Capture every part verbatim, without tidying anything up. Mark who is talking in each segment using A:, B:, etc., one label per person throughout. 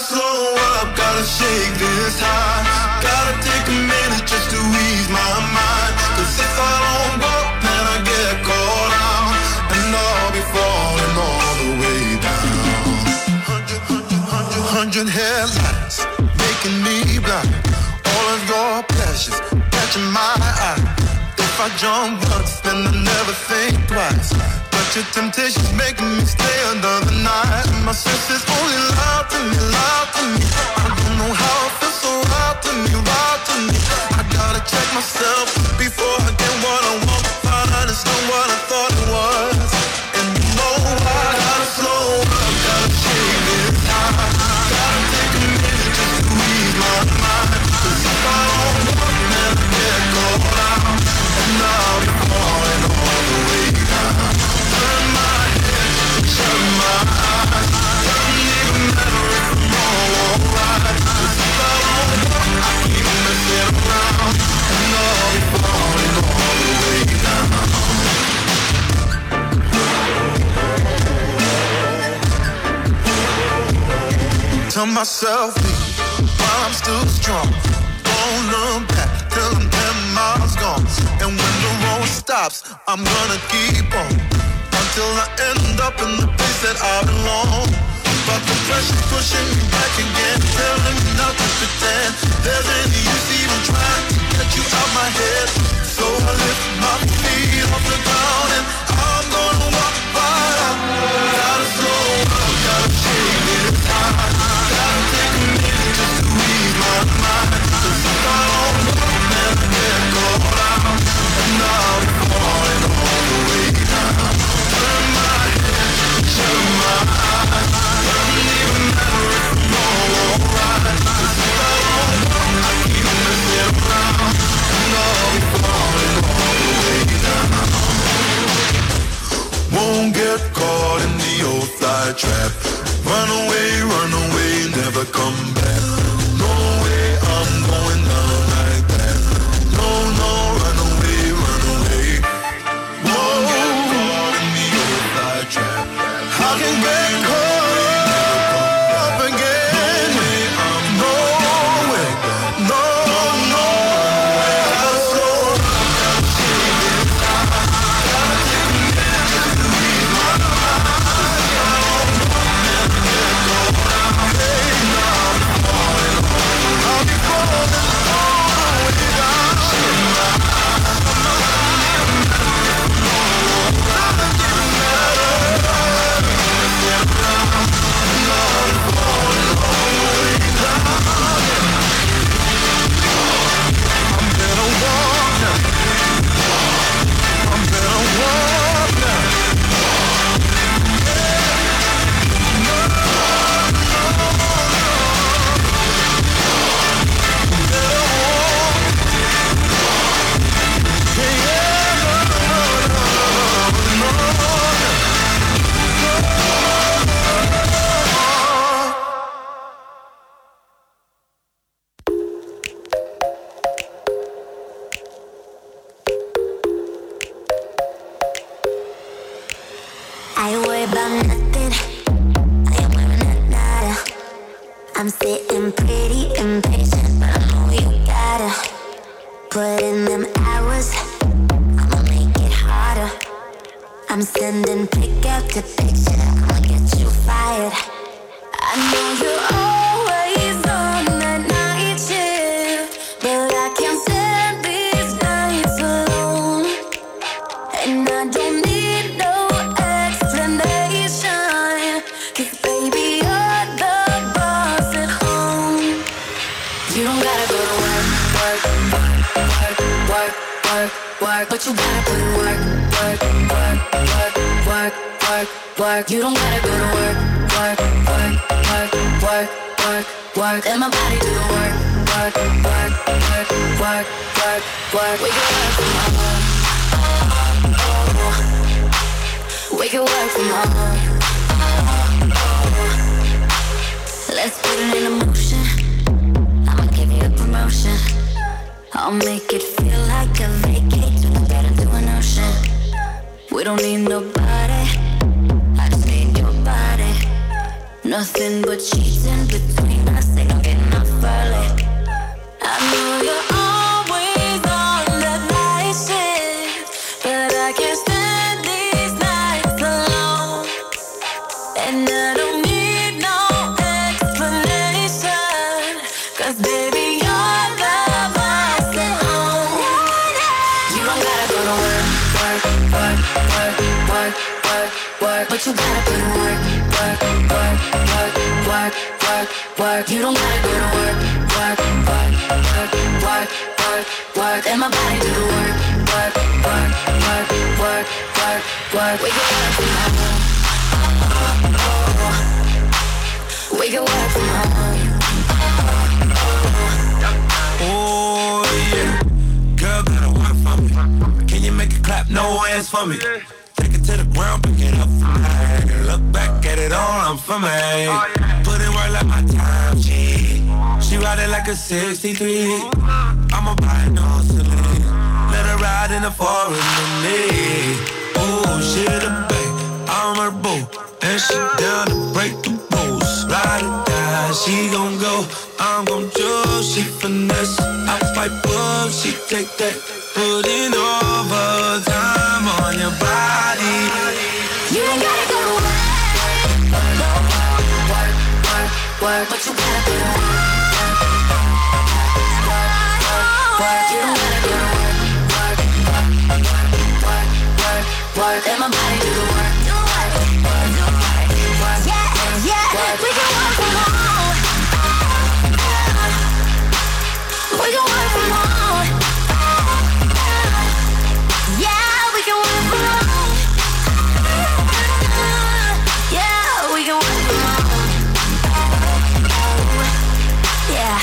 A: slow up, gotta shake this high. Gotta take a minute just to ease my mind. Cause if I don't go, then I get caught out. And I'll be falling all the way down. Hundred, hundred, hundred, hundred headlights making me blind. All of your pleasures catching my eye. If I jump once, then I never think twice. But your temptation's making me stay another night. My senses only lie to me, lie to me. I don't know how it feels so right to me, right to me. I gotta check myself before I get what I want. Find it's not what I thought it was. And you know I gotta slow up, gotta shake this high. Gotta take a minute just to ease my mind. Cause if I don't walk, then I get caught out. And I'll be falling all the way down. Turn my head, shut my eyes. Doesn't even matter if I'm all alright. Cause if I don't walk, I keep messing around. And I'll be falling all the way down. Tell myself while I'm still strong. Don't look back till I'm ten miles gone. And when the road stops, I'm gonna keep on until I end up in the place that I belong. But the pressure's pushing me back again, telling me not to pretend there's any use even trying to get you out my head. So I lift my feet off the ground and I'm gonna walk right out. Gotta slow up, gotta shake this high. Gotta take a minute just to ease my mind. Cause if I don't walk, then I get caught out. And I'll be falling all the way down. Turn my head, shut my eyes. Doesn't even matter if I'm all alright. Cause if I don't walk, I keep messing around. And I'll be falling all the way down. Won't get caught in the old fly trap. Run away, run away, never come back. No way, I'm going down like that. No, no, run away, run away. Won't get caught in the old fly trap. I can get caught up again. No way, no, no way. I'm so gotta shake it down. Gotta take a minute just to ease my mind. I'll be falling all the way down. I'm gonna walk now. I'm gonna walk now.
B: I worry about nothing. I am wearing a nada. I'm sitting pretty impatient, but I know you gotta put in them hours. I'ma make it harder. I'm sending pick after picture. I'ma get you fired. I know you're always on that night shift, but I can't stand these nights alone. And I don't need no explanation, 'cause baby, you're the boss at home. You don't gotta go to work, work, work, work, work, work, work, but you gotta put in work, work, work, work, work, work, work. You don't gotta go to work, work, work, work, work, work, work. Let my body do the work, work, work, work, work, work, work. We can work from home. We can work from home. Let's put it in motion. I'ma give you a promotion. I'll make it feel like a vacate to the bed into an ocean. We don't need nobody. I just need your body. Nothing but cheating between us, ain't no getting off early. I know you're always on that night shift, but I can't stand these nights alone. And I don't need no explanation, 'cause baby you're the boss at home. You don't gotta go to work, work, work, work, work, work, work, but you gotta put in work, work, work, work, work, work, work. You don't gotta go to work, work, work, work, work, work, work. And my body do the work, work, work, work, work, work, work. We can work from home. We can work from home.
A: Oh yeah, girl gotta work for me. Can you make it clap? No hands for me. Take it to the ground, pick it up for me. Look back at it all, I'm for me. Put in work like my time, she She ride it like a sixty-three. I'ma buy no celine. Let her ride in the forest with me. Oh, she the babe, I'm her boo. And she down to break the rules. Ride or die, she gon' go. I'm gon' choose, she finesse. I fight up, she take that. Putting overtime on your body.
B: You ain't gotta go to work, work, work, work, work, but you gotta go to work, work, work, work. You don't gotta go to work, work, work, work, work, work, work. Let my body do the work, do work, work, work, work. Yeah, yeah, we can work from home. We can work from home. Yeah, we can work from home. Yeah, we can work from home. Yeah.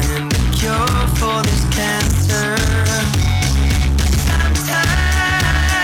A: For this cancer, sometimes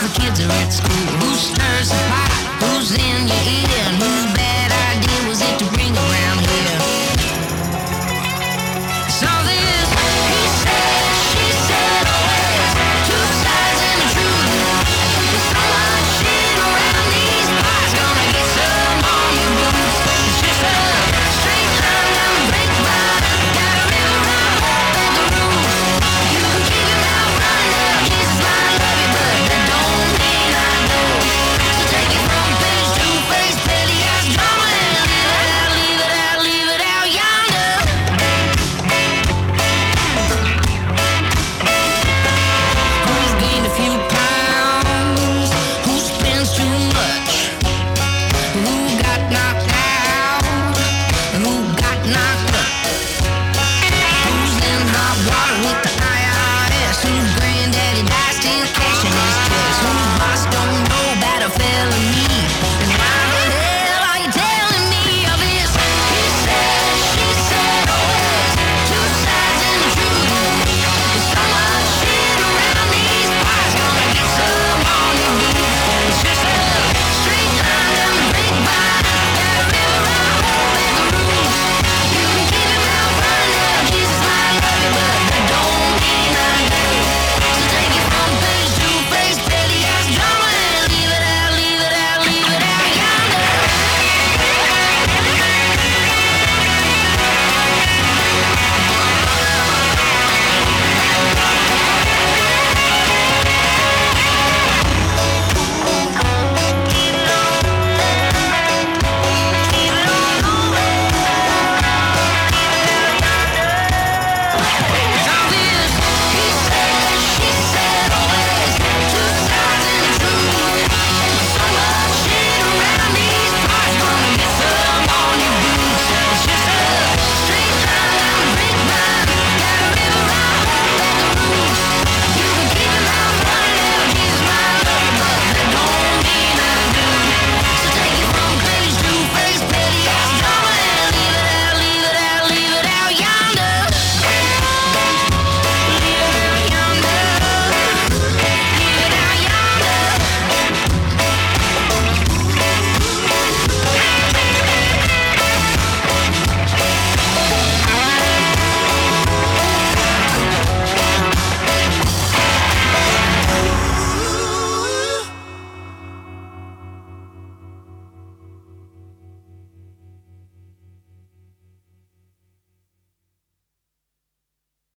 C: kids are at school. Who's turn